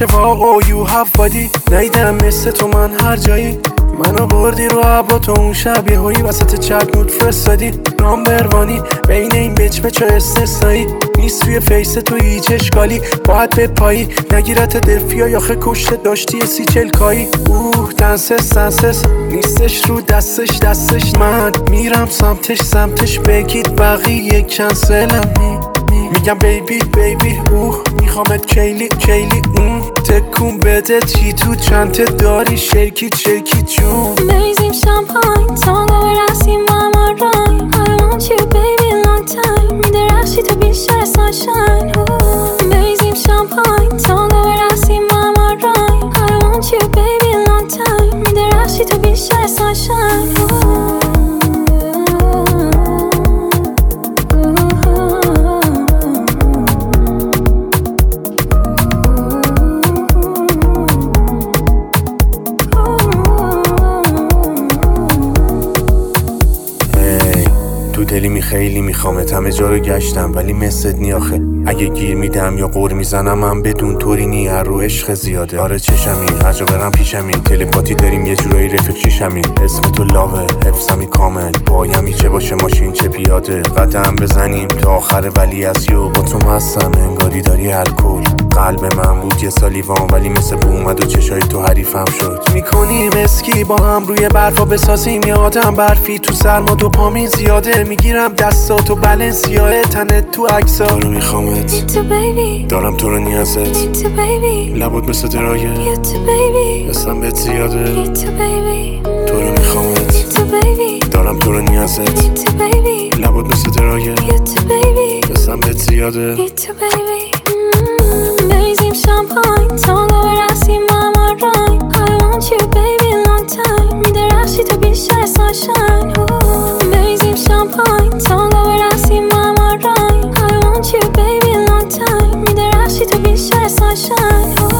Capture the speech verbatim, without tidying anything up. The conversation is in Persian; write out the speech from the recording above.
واقع you have body. نیدم مثل تو من هر جایی، منو بردی رو عبا تو اون شب یه هایی وسط چت نوت فرستادی. نامبروانی بین این بچ بچا استثنایی نیست، توی فیس تو هیچ اشکالی باید به پایی نگیرت دلفیا یاخه کشته داشتی سی چلکایی. اوه دنسس دنسس نیستش رو دستش دستش، من میرم سمتش سمتش بگید بقیه کنسلم می میگم بیبی بیبی اوه میخوامت کیلی کیلی اون تکون بده چی تو چنته داری شیکیت شیکیت جون. Amazing champagne تانگو برسی ماما رایم I want you baby long time میده رخشی تو بیشتر sunshine. Amazing champagne تانگو برسی ماما رایم I want you baby long time میده رخشی تو بیشتر sunshine. دلی می خیلی میخوامت، همه جا رو گشتم ولی مثلت نی آخه. اگه گیر میدم یا قور میزنم من بدون طوری نی، هر رو عشق زیاده. آره چشمی هر جا برم پیشمی، تلپاتی داریم یه جورایی رفیق شیشمی. اسم تو لاوه حفظمی کامل، پایمی چه باشه ماشین چه پیاده. قدم بزنیم تا آخر ولی از یو با تو مستم انگاری داری الکل. قلب من بود یه سالیوان ولی مثل بو اومد و چشای تو حریفم شد. میکنیم اسکی با هم روی برفا بسازیم یه آدم برفی تو سرما دو پامین زیاده. میگیرم دستاتو بلنسیاه تنت تو عکسا رو میخوامت دارم تو رو نیازت لبات مثل درایه اسم بهت زیاده تو رو میخوامت دارم تو رو نیازت لبات مثل درایه اسم بهت زیاده. Amazing champagne تانگو برسی ماما رایم I want you baby long time میده رخشی تو بیشتر sunshine. Amazing champagne تانگو برسی ماما رایم I want you baby long time میده رخشی تو بیشتر sunshine.